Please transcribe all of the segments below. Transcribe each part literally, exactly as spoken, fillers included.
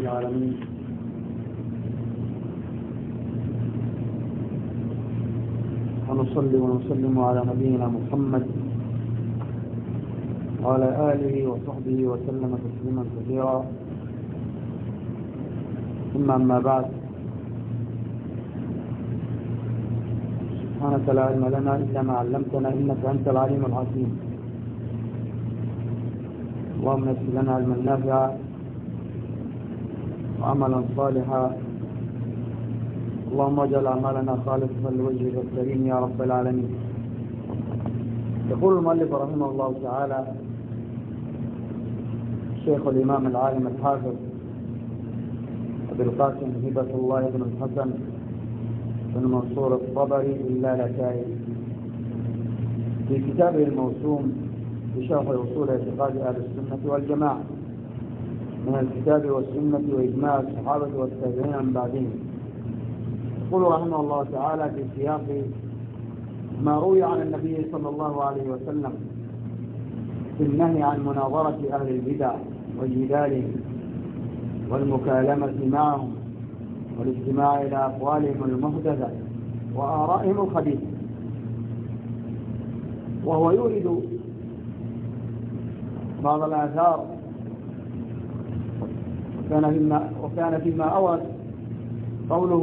العالمين. ونصلي ونسلم على نبينا محمد وعلى آله وصحبه وسلم تسليما كثيرا، ثم أما بعد. سبحانك لا علم لنا إلا ما علمتنا إنك أنت العليم الحكيم. اللهم يسر لنا علما نافعا وعملا صالحا، اللهم اجعل أعمالنا خالصا لوجهك الكريم يا رب العالمين. يقول المؤلف رحمه الله تعالى الشيخ الإمام العالم الحافظ أبي القاسم هبة الله بن الحسن بن منصور الطبري اللالكائي في كتابه الموسوم بشرح أصول اعتقاد أهل السنة والجماعة من الكتاب والسنة وإجماع الصحابة والتابعين من بعدهم. يقول رحمه الله تعالى في سياق ما روي عن النبي صلى الله عليه وسلم في النهي عن مناظرة أهل البدع وجدالهم والمكالمة معهم والاستماع إلى أقوالهم المحدثة وآرائهم الخبيثة، وهو يورد بعض الآثار، وكان فيما, وكان فيما أورد قوله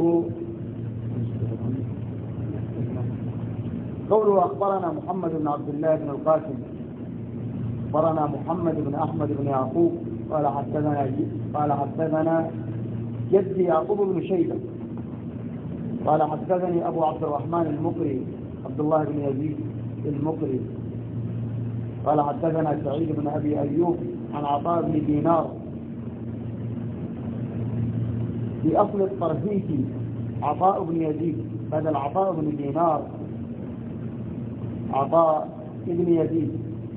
قوله أخبرنا محمد بن عبد الله بن القاسم أخبرنا محمد بن أحمد بن يعقوب قال حدثنا قال حدثنا جدي يعقوب بن شيبة قال حدثني أبو عبد الرحمن المقري عبد الله بن يزيد المقري قال حدثنا سعيد بن أبي أيوب عن عطاء بن دينار في أصل الطرفيسي عطاء بن يزيد، هذا العطاء بن دينار عطاء بن يزيد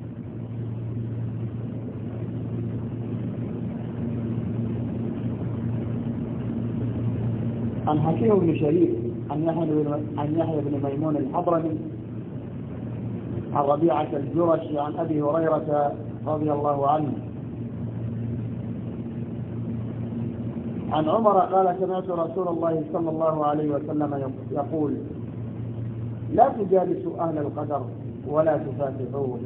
عن حكيم بن شريف عن يحيى بن ميمون الحضرمي عن ربيعة الجرشي عن أبي هريرة رضي الله عنه عن عمر قال سمعت رسول الله صلى الله عليه وسلم يقول لا تجالسوا أهل القدر ولا تفاتحوه.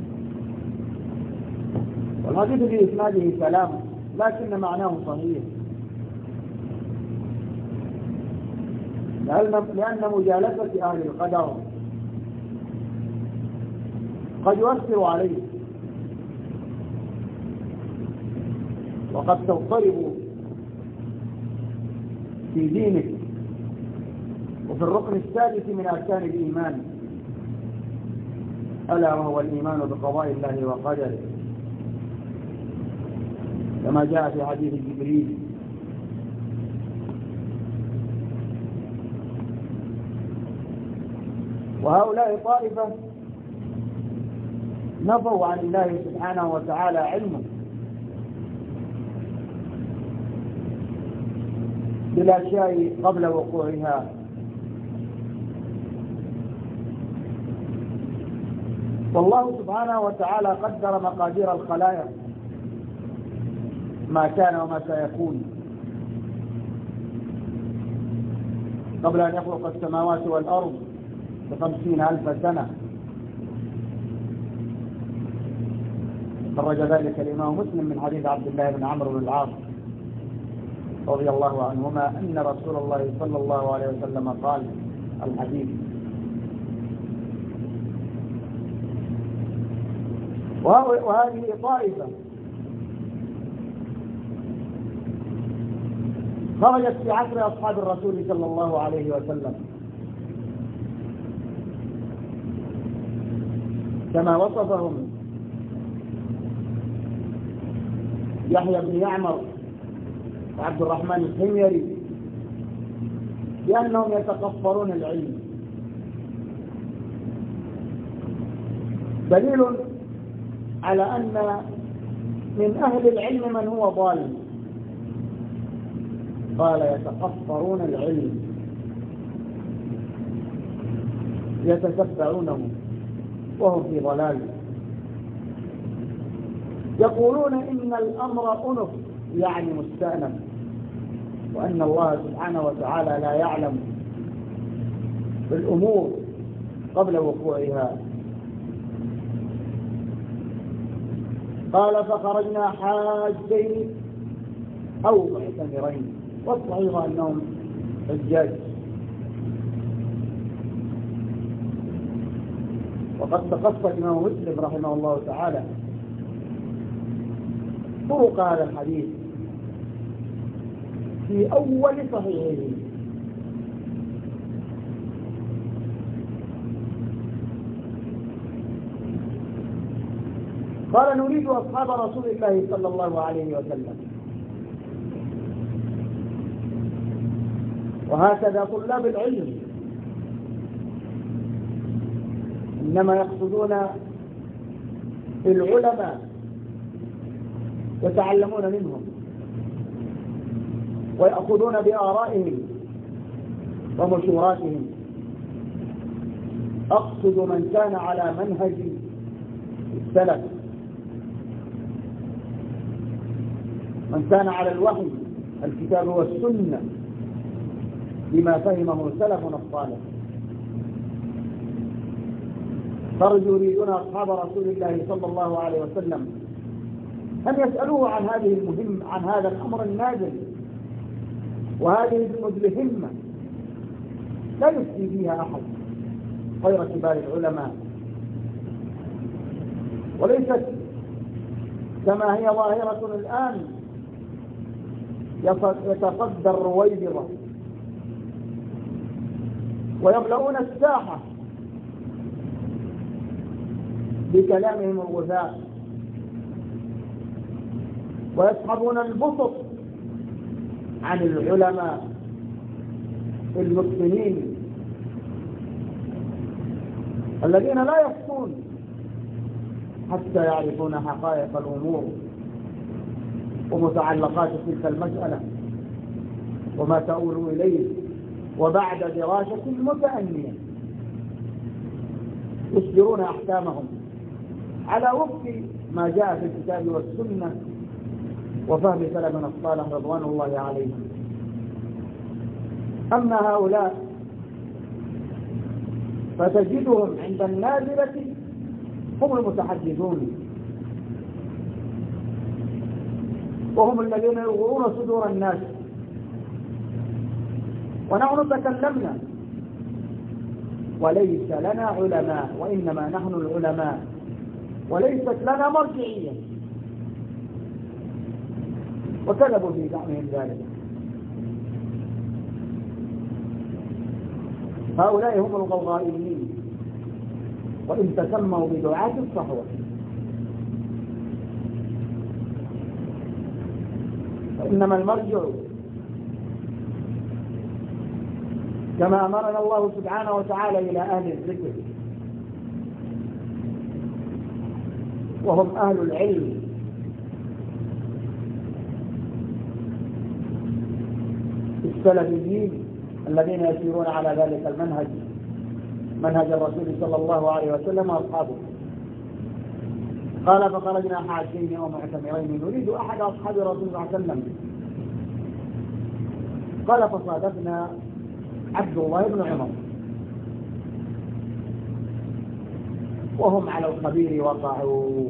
والحديث في إسناده كلام لكن معناه صحيح، لأن مجالسة أهل القدر قد يؤثر عليه وقد تضطرب في دينك وفي الركن السادس من أركان الإيمان، ألا وهو الإيمان بقضاء الله وقدره، كما جاء في حديث جبريل. وهؤلاء طائفة نفوا عن الله سبحانه وتعالى علمه بالأشياء قبل وقوعها، والله سبحانه وتعالى قدر مقادير الخلائق ما كان وما سيكون قبل أن يخلق السماوات والأرض بخمسين ألف سنة. خرج ذلك الإمام مسلم من حديث عبد الله بن عمرو بن العاص رضي الله عنهما أن رسول الله صلى الله عليه وسلم قال الحديث. وهذه طائفة خرجت في عصر أصحاب الرسول صلى الله عليه وسلم كما وصفهم يحيى بن يعمر وعبد الرحمن الحميري بأنهم يتكفرون العلم، دليل على أن من أهل العلم من هو ضال. قال يتكفرون العلم يتتبعونه وهم في ضلال، يقولون إن الأمر أنف يعني مستأنف، وأن الله سبحانه وتعالى لا يعلم بالأمور قبل وقوعها. قال فخرجنا حاجين أو معتمرين، والصحيح أنهم حجاج. وقد تقص الإمام مسلم رحمه الله تعالى طرق هذا الحديث في أول صحيحه، قال نريد أصحاب رسول الله صلى الله عليه وسلم. وهكذا طلاب العلم إنما يقصدون العلماء يتعلمون منهم ويأخذون بآرائهم ومشوراتهم. أقصد من كان على منهج السلف، من كان على الوحي الكتاب والسنة بما فهمه سلفنا الصالح. خرجوا يريدون أصحاب رسول الله صلى الله عليه وسلم أن يسألوه عن هذه المهم عن هذا الأمر النازل وهذه المدلهمة لا يفتي فيها أحد غير كبار العلماء، وليست كما هي ظاهرة الآن يتصدى الرويبضة ويملؤون الساحة بكلامهم الغثاء ويسحبون البسط عن العلماء المتقنين الذين لا يفتون حتى يعرفون حقائق الأمور ومتعلقات تلك المسألة وما تؤول إليه، وبعد دراسة متأنية يصدرون أحكامهم على وفق ما جاء في الكتاب والسنة وفهم سلفنا الصالح رضوان الله عليهم. أما هؤلاء فتجدهم عند النازلة هم المتحدثون، وهم الذين يغرون صدور الناس، ونحن تكلمنا وليس لنا علماء، وإنما نحن العلماء وليست لنا مرجعية، وكذبوا في زعمهم ذلك. هؤلاء هم الغوغائيين وإن تسموا بدعاة الصحوة، فإنما المرجع كما أمرنا الله سبحانه وتعالى إلى أهل الذكر، وهم أهل العلم السلفيين الذين يسيرون على ذلك المنهج، منهج الرسول صلى الله عليه وسلم وأصحابه. قال فخرجنا حاجين أو معتمرين نريد أحد أصحاب الرسول صلى الله عليه وسلم. قال فصادفنا عبد الله بن عمر وهم على الخبير وقعوا.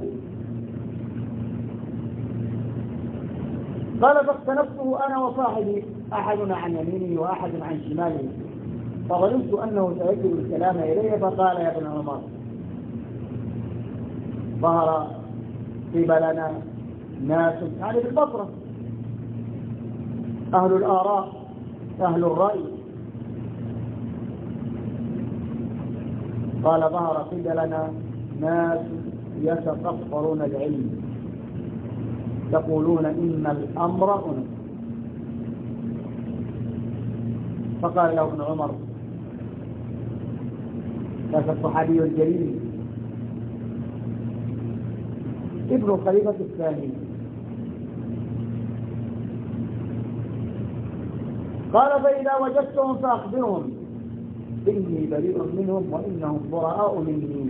قال فاختلفته أنا وصاحبي، أحدنا عن يمينه وأحد عن شماله، فظننت أنه سيجب الكلام إليه، فقال يا ابن عمر ظهر قبلنا ناس يعني بالبصرة أهل الآراء أهل الرأي. قال ظهر قبلنا ناس يتقصرون العلم يقولون إن الأمر أنف. فقال له ابن عمر هذا الصحابي الجليل ابن الخليفة الثاني، قال فإذا وجدتهم فأخبرهم إني بريء منهم وإنهم براء مني،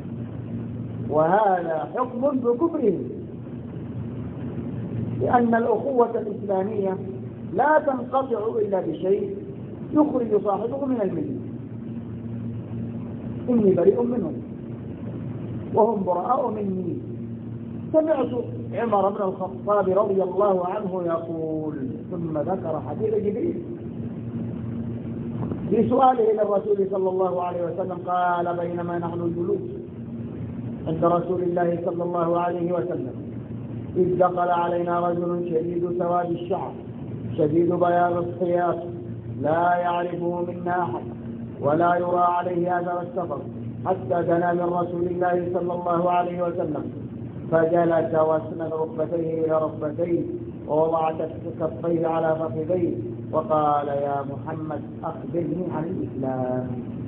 وهذا حكم بكفرهم، لأن الأخوة الإسلامية لا تنقطع إلا بشيء يخرج صاحبه من الملة. إني بريء منهم وهم براء مني. سمعت عمر بن الخطاب رضي الله عنه يقول، ثم ذكر حديث جبريل في سؤاله للرسول صلى الله عليه وسلم قال: بينما نحن جلوس عند رسول الله صلى الله عليه وسلم إذ دخل علينا رجل شديد سواد الشعر شديد بياض الثياب لا يعرفه منا أحد ولا يرى عليه أثر السفر، حتى دنا من رسول الله صلى الله عليه وسلم فجلس واسند ركبتيه إلى ركبتيه ووضع كفيه على فخذيه وقال: يا محمد أخبرني عن الإسلام.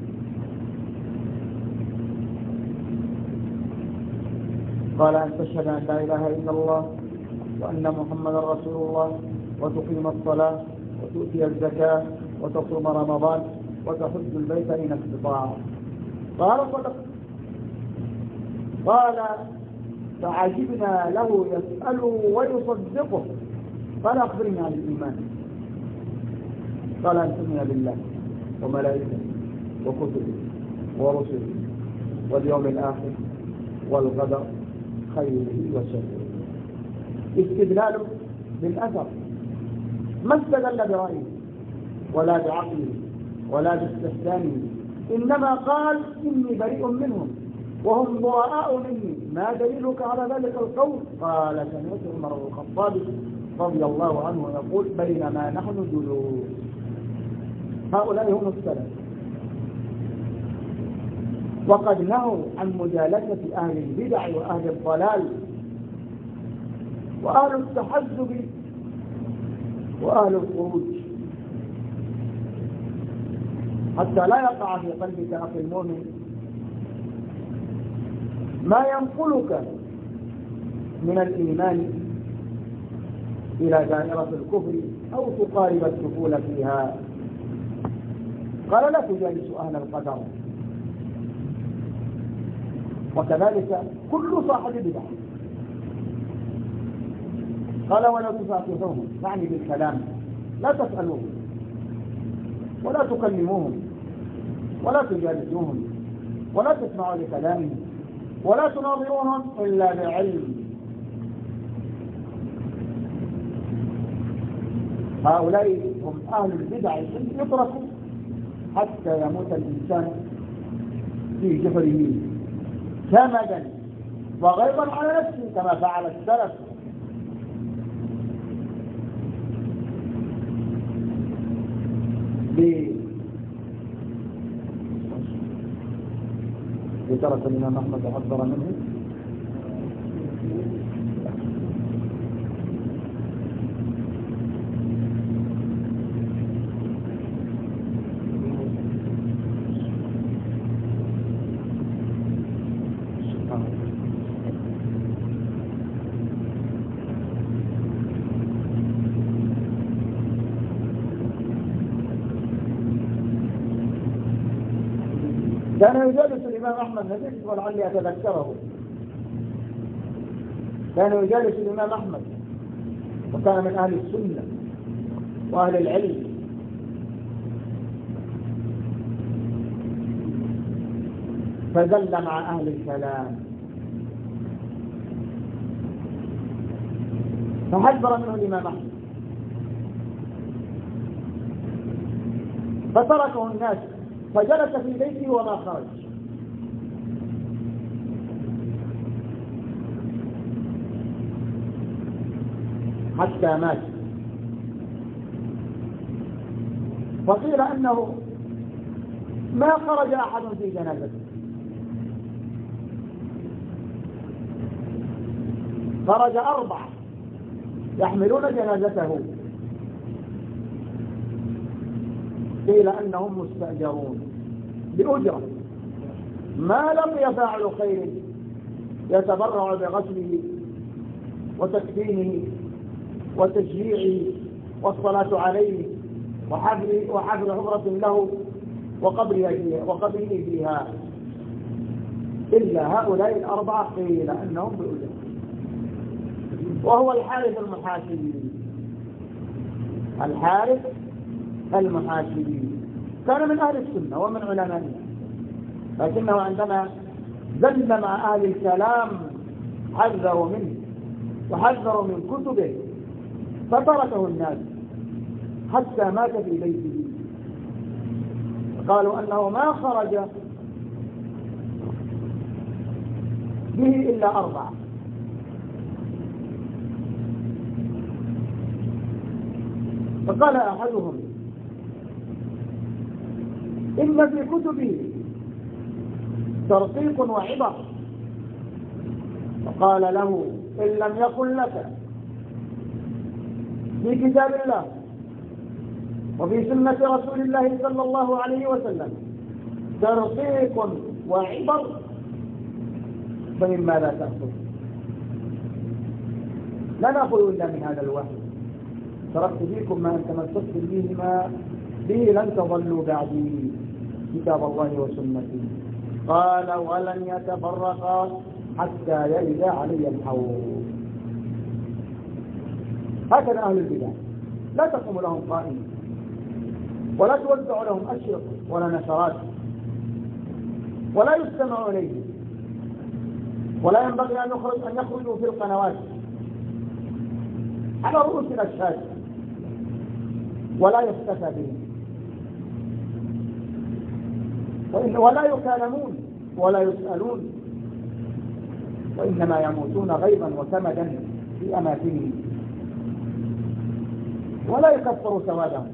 قال: أن تشهد أن لا إله إلا الله وأن محمدا رسول الله وتقيم الصلاة وتؤتي الزكاة وتصوم رمضان وتحج البيت إن استطاع. قال: صدق. قال: فعجبنا له يسأله ويصدقه. قال: أخبرني عن الإيمان. قال: أن تؤمن بالله وملائكته وكتبه ورسله واليوم الآخر والغدر خيره وشره. استدلال بالأثر، ما استدل برأيه ولا بعقله ولا باستحسانه، إنما قال: إني بريء منهم وهم براء مني. ما دليلك على ذلك القول؟ قال: سمعت عمر بن الخطاب رضي الله عنه يقول: بينما نحن جلوس. هؤلاء هم السلف، وقد نهوا عن مجالسة أهل البدع وأهل الضلال وأهل التحزب وأهل الخروج، حتى لا يقع في قلبك أخي المؤمن ما ينقلك من الإيمان إلى دائرة الكفر أو تقارب الدخول فيها. قال: لا تجالس أهل القدر، وكذلك كل صاحب بدعة. قال: ولا تفاقهوهم، يعني بالكلام، لا تسألوهم ولا تكلموهم ولا تجالسوهم ولا تسمعوا لكلامهم ولا تناظروهم إلا بعلم. هؤلاء هم أهل البدع يتركوا حتى يموت الإنسان في جحره كمدا وغيظا على نفسه كما فعل السلف. لترك الإمام أحمد أكبر منه كان يجالس الإمام أحمد نبيل ولعلي أتذكره. كان يجالس الإمام أحمد وكان من أهل السنة وأهل العلم، فزل مع أهل الكلام فحذر منه الإمام أحمد فتركه الناس فجلس في بيته وما خرج. حتى مات. فقيل أنه ما خرج أحد في جنازته، خرج أربعة يحملون جنازته، قيل أنهم مستأجرون بأجرة، ما لم يفعلوا خير يتبرع بغسله وتكفينه وتشجيعه والصلاة عليه وحفر وحفر حفرة له وقبره فيها، إلا هؤلاء الأربعة قيل أنهم بأجرة، وهو الحارث المحاسبي الحارث المحاسبي كان من أهل السنة ومن علمائها، لكنه عندما زل مع أهل الكلام حذروا منه وحذروا من كتبه فتركه الناس حتى مات في بيته. قالوا أنه ما خرج به إلا أربعة: فقال أحدهم: إن في كتبه ترقيق وعبر. فقال له: إن لم يكن لك في كتاب الله وفي سنة رسول الله صلى الله عليه وسلم ترقيق وعبر فمما لا تأخذ. لا نأخذ إلا من هذا الوحي. تركت فيكم ما أن تمسكتم به ما به لن تضلوا بعدي، كتاب الله وسنتي. قال: ولن يتفرقا حتى يرد علي الحوض. هكذا أهل البدع لا تقوم لهم قائمة ولا توزع لهم أشرطة ولا نشرات ولا يستمع إليهم، ولا ينبغي أن يخرج أن يخرجوا في القنوات على رؤوس الأشهاد، ولا يفتتى بهم، ولا يكلمون ولا يسألون، وإنما يموتون غيظا وكمدا في أماكنهم، ولا يكفر سوادهم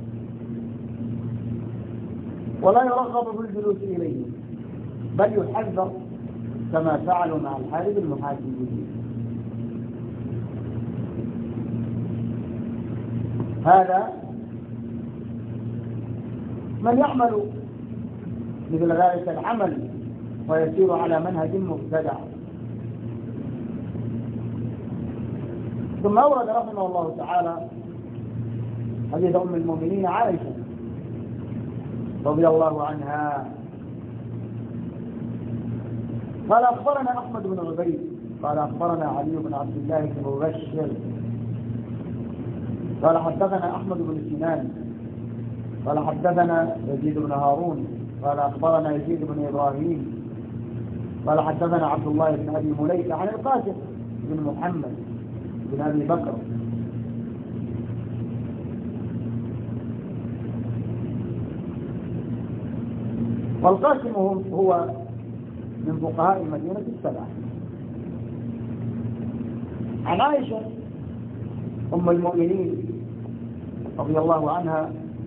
ولا يرغب في الجلوس إليهم، بل يحذر كما فعلوا مع الحارث المحاسبي. هذا من يعمل مثل ذلك العمل ويسير على منهج مبتدع. ثم أورد رحمه الله تعالى حديث أم المؤمنين عائشة رضي الله عنها قال: أخبرنا أحمد بن عبيد قال: أخبرنا علي بن عبد الله بن مبشر قال: حدثنا أحمد بن سنان قال: حدثنا يزيد بن هارون قال: أخبرنا يزيد بن إبراهيم قال: حدثنا عبد الله بن أبي مليكة عن القاسم بن محمد بن أبي بكر والقاسم هو من فقهاء المدينة السبعة. عن عائشة أم المؤمنين رضي الله عنها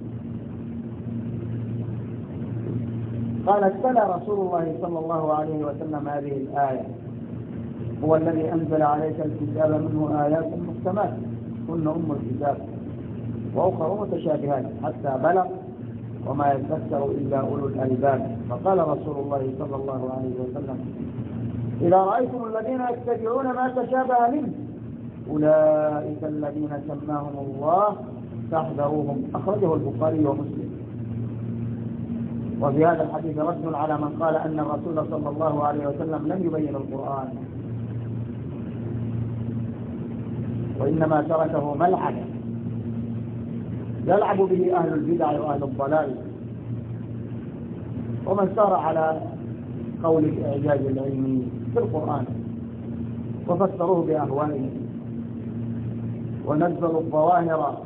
قالت: تلا رسول الله صلى الله عليه وسلم هذه الآية: هو الذي أنزل عليك الكتاب منه آيات محكمات هن أم الكتاب وأخر متشابهات حتى بلغ وما يتذكر إلا أولو الألباب. فقال رسول الله صلى الله عليه وسلم: إذا رأيتم الذين يتبعون ما تشابه منه أولئك الذين سماهم الله فاحذروهم. أخرجه البخاري ومسلم. وفي هذا الحديث رد على من قال أن الرسول صلى الله عليه وسلم لم يبين القرآن وإنما تركه ملعبا يلعب به أهل البدع وأهل الضلال، ومن سار على قول الإعجاز العلمي في القرآن وفسروه بأهوائهم ونزلوا الظواهر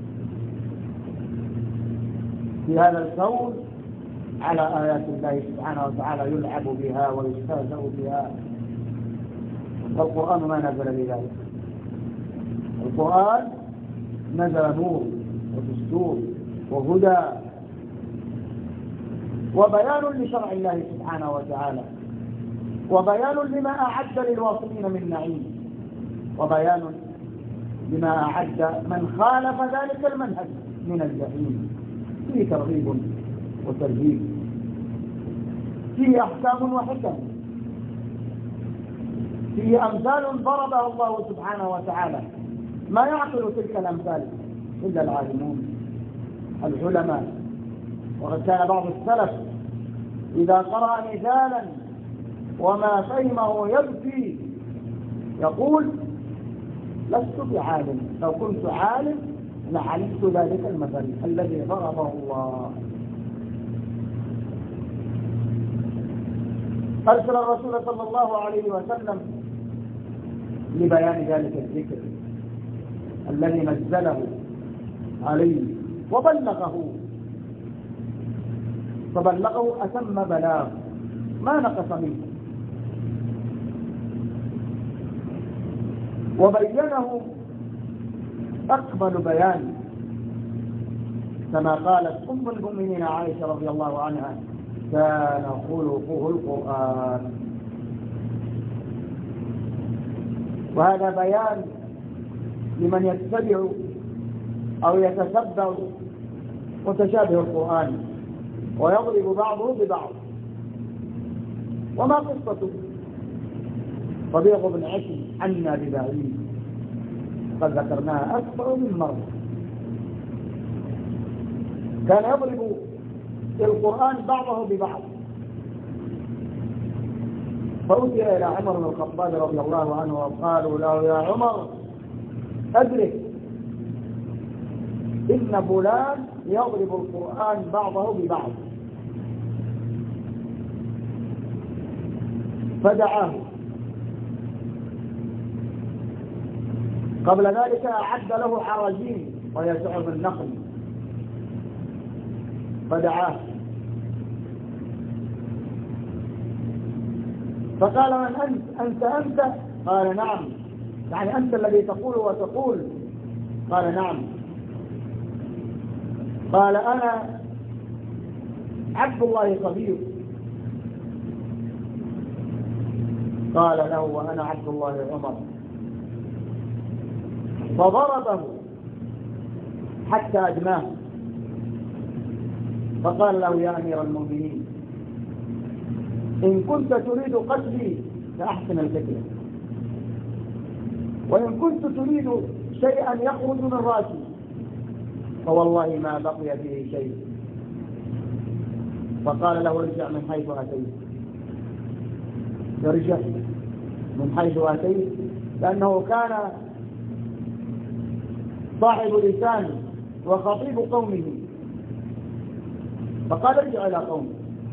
في هذا الكون على آيات الله سبحانه وتعالى يلعب بها ويستهزأ بها. والقرآن ما نزل بذلك. القرآن نزل نور ودستور وهدى وبيان لشرع الله سبحانه وتعالى، وبيان لما أعد للواصلين من نعيم، وبيان لما أعد من خالف ذلك المنهج من الجحيم. فيه ترغيب وترهيب، فيه أحكام وحكم، فيه أمثال ضربها الله سبحانه وتعالى ما يعقل تلك الأمثال إلا العالمون العلماء. وقد كان بعض السلف إذا قرأ مثالا وما فهمه يبكي يقول: لست بعالم، لو كنت عالم لعلمت ذلك المثل الذي ضربه الله. أرسل الرسول صلى الله عليه وسلم لبيان ذلك الذكر الذي نزله عليه وبلغه، فبلغه أتم بلاغ ما نقص منه، وبينه أكمل بيان، كما قالت أم المؤمنين عائشة رضي الله عنها: كان خلقه القرآن. وهذا بيان لمن يتبع أو يتتبع متشابه القرآن ويضرب بعضه ببعض. وما قصته؟ ربيع بن عشي عنا ببعيد، قد ذكرناها أكثر من مرة. كان يضرب القرآن بعضه ببعض، فأتي إلى عمر بن الخطاب رضي الله عنه وقالوا له: يا عمر أدرك إن فلان يضرب القرآن بعضه ببعض. فدعاه. قبل ذلك أعد له عراجين وهي شعب النخل، فدعاه فقال: من أنت؟ أنت أنت؟ قال: نعم. يعني أنت الذي تقول وتقول؟ قال: نعم. قال: أنا عبد الله صغير. قال له: وأنا عبد الله عمر. فضربه حتى أدماه، فقال له: يا أمير المؤمنين، إن كنت تريد قتلي فأحسن الفكرة، وإن كنت تريد شيئا يخرج من رأسي فوالله ما بقي فيه شيء. فقال له: ارجع من حيث أتيت، ارجع من حيث أتيت، لأنه كان صاحب لسان وخطيب قومه. فقال: ارجع إلى قومه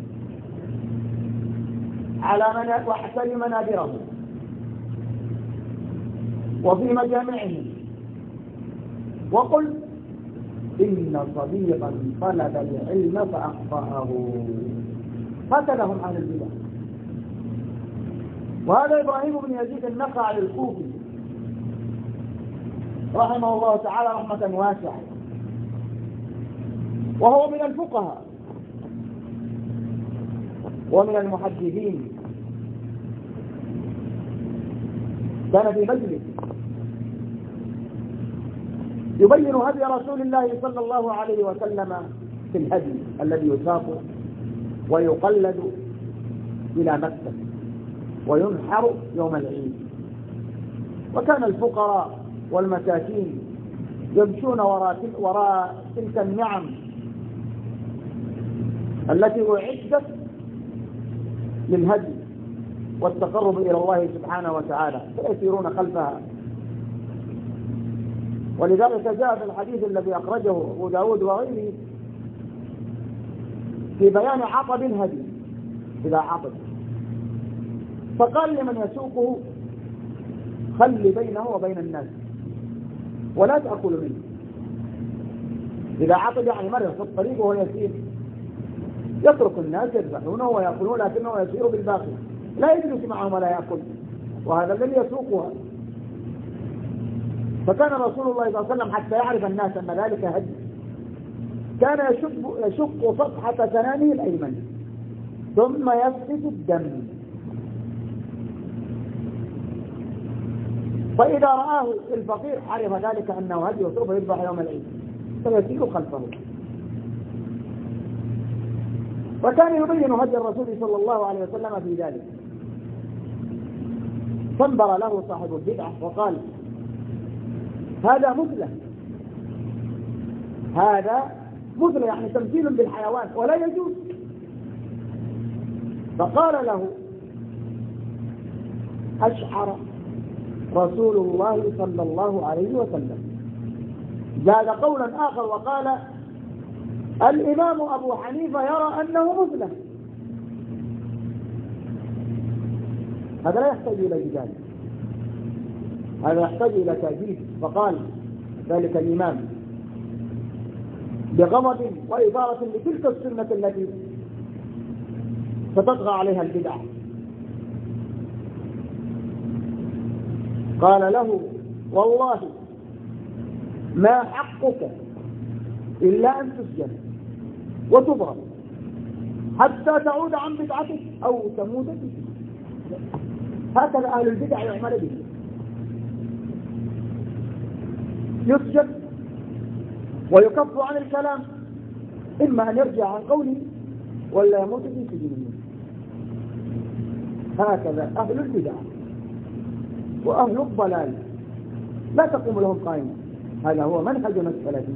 على من واحترم منابرهم وفي مجامعهم، وقل: إن صديقا طلب العلم فأخطأه. هكذا هم أهل البدع. وهذا إبراهيم بن يزيد النخعي الكوفي رحمه الله تعالى رحمة واسعة، وهو من الفقهاء ومن المحدثين. كان في مجلس يبين هدي رسول الله صلى الله عليه وسلم في الهدي الذي يساق ويقلد إلى مكة وينحر يوم العيد. وكان الفقراء والمساكين يمشون وراء وراء تلك النعم التي أعدت للهدي والتقرب إلى الله سبحانه وتعالى، فيسيرون خلفها. ولذلك جاء في الحديث الذي أخرجه أبو داود وغيره في بيان عطب الهدي إذا عطب، فقال لمن يسوقه: خل بينه وبين الناس ولا تأكل منه. إذا عطب يعني مر في الطريق وهو يسير، يترك الناس يذبحونه ويأكلون لكنه يسير بالباقي، لا يجلس معهم ولا يأكل، وهذا الذي يسوقها. فكان رسول الله صلى الله عليه وسلم حتى يعرف الناس أن ذلك هدي كان يشق, يشق صفحة سنانه الأيمن ثم يسفك الدم، فإذا رآه الفقير عرف ذلك أنه هدي وسوف يذبح يوم العيد فيسير خلفه. وكان يبين هدي الرسول صلى الله عليه وسلم في ذلك. فانبر له صاحب البدعة وقال: هذا مثلة، هذا مثلة يعني تمثيل بالحيوان ولا يجوز. فقال له: أشعر رسول الله صلى الله عليه وسلم، زاد قولا آخر وقال الإمام أبو حنيفة يرى أنه مسلم. هذا لا يحتاج إلى جدال، هذا يحتاج إلى تأكيد. فقال ذلك الإمام بغضب وإثارة لتلك السنة التي ستطغى عليها البدع. قال له والله ما حقك إلا أن تسجن وتضرب حتى تعود عن بدعتك أو تموت فيك. هكذا أهل البدع يعمل به، يسجن ويكف عن الكلام، إما أن يرجع عن قوله ولا يموت في سجنه. هكذا أهل البدع وأهل الضلال لا تقوم لهم قائمة. هذا هو منهجنا السلفي.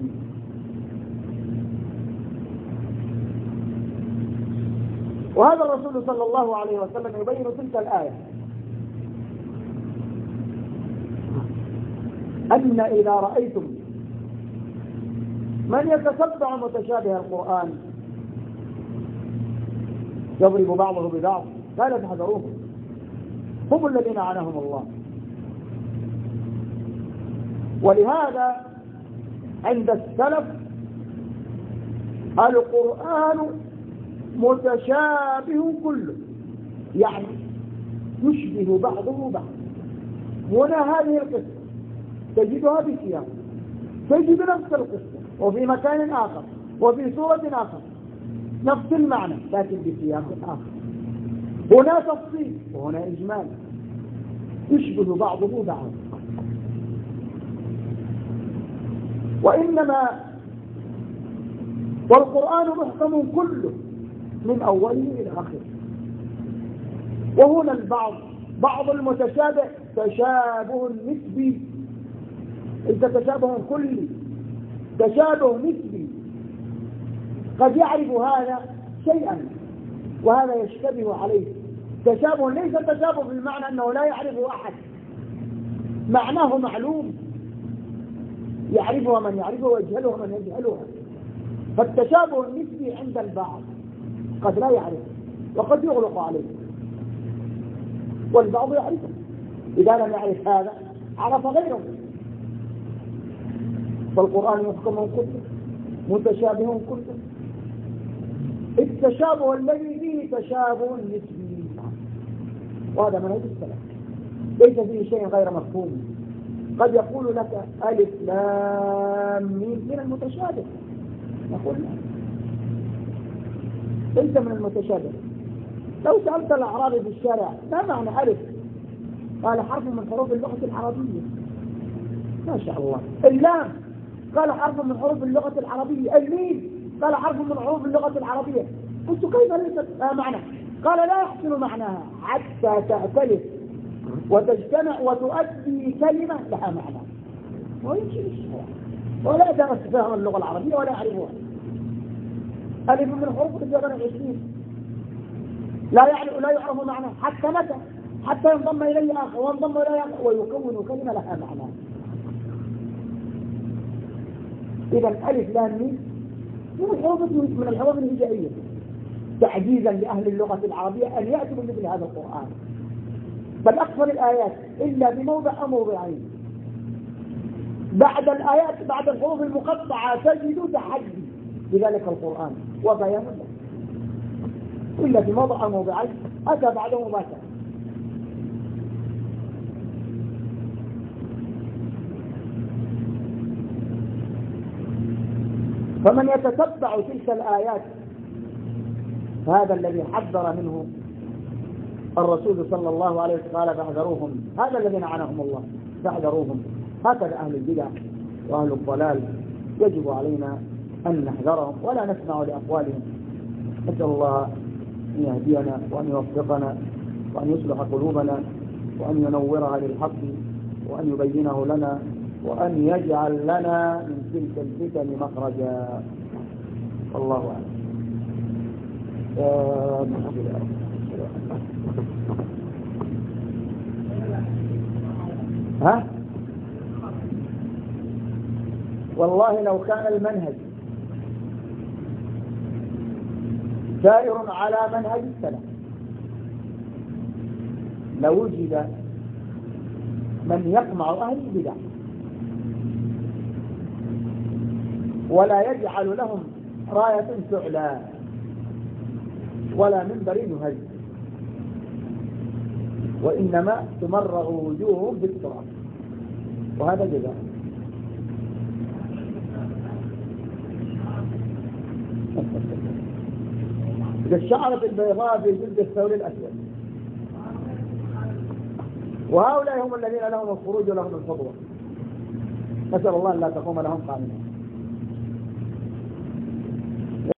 وهذا الرسول صلى الله عليه وسلم يبين تلك الآية أن إذا رأيتم من يتتبع متشابه القرآن يضرب بعضه ببعض فلا تحذروهم، هم الذين عنهم الله. ولهذا عند السلف القرآن متشابه كله، يعني يشبه بعضه بعض. هنا هذه القصة تجدها في سياق، تجد نفس القصة وفي مكان آخر وفي سورة آخر نفس المعنى لكن بسياق آخر. هنا تفصيل وهنا إجمال، يشبه بعضه بعض. وإنما والقرآن محكم كله من أوله إلى آخره. وهنا البعض بعض المتشابه تشابه نسبي، ليس تشابه كلي، تشابه نسبي. قد يعرف هذا شيئا وهذا يشتبه عليه. تشابه ليس تشابه بالمعنى أنه لا يعرفه أحد، معناه معلوم يعرفها من يعرفه ويجهلها من يجهلها. فالتشابه النسبي عند البعض قد لا يعرف وقد يغلق عليه، والبعض يعرفه. إذا لم يعرف هذا عرف غيره. فالقرآن محكم كله متشابه كله. التشابه الذي فيه تشابه نسبي، وهذا منهج السلف، ليس فيه شيء غير مفهوم. قد يقول لك ألف لام ميم من المتشابه، نقول لا، ليس من المتشابه. لو سألت الأعرابي في الشارع ما معنى ألف؟ قال حرف من حروف اللغة العربية. ما شاء الله. اللام قال حرف من حروف اللغة العربية. الميم قال حرف من حروف اللغة العربية. قلت كيف ليست لها معنى؟ قال لا يحسن معناها حتى تأتلف وتجتمع وتؤدي كلمة لها معنى. ويمشي بالشارع ولا درس فهم اللغة العربية ولا يعرفها. ألف من حروف الجبل العشرين لا يعرف لا يعرف معنى حتى متى؟ حتى ينضم إليه آخر وينضم إليه آخر ويكون كلمة لها معنى. إذا ألف لام ميم من الحروف من الحروف الهجائية، تعجيزا لأهل اللغة العربية أن يأتوا بمثل هذا القرآن. بل أكثر الآيات إلا بموضع أو موضعين. بعد الآيات بعد الحروف المقطعة تجد تحدي بذلك القرآن وبيان له، إلا في موضع أو موضعين أتى بعده ما كان. فمن يتتبع تلك الآيات هذا الذي حذر منه الرسول صلى الله عليه وسلم، قال فاحذروهم، هذا الذين عنهم الله فاحذروهم. هكذا أهل البدع وأهل الضلال يجب علينا أن نحذرهم ولا نسمع لأقوالهم. نسأل الله أن يهدينا وأن يوفقنا وأن يصلح قلوبنا وأن ينورها للحق وأن يبينه لنا وأن يجعل لنا من تلك الفتن مخرجا. والله أعلم. ها والله لو كان المنهج سائر على منهج السلف لوجد من يقمع أهل البدع ولا يجعل لهم راية تعلى ولا منبر يهز، وإنما تمرغ وجوههم بالتراب، وهذا جزاء. كالشعرة البيضاء في جلد الثور الأسود. وهؤلاء هم الذين لهم الخروج ولهم الفضوى، نسأل الله أن لا تقوم لهم قائمة.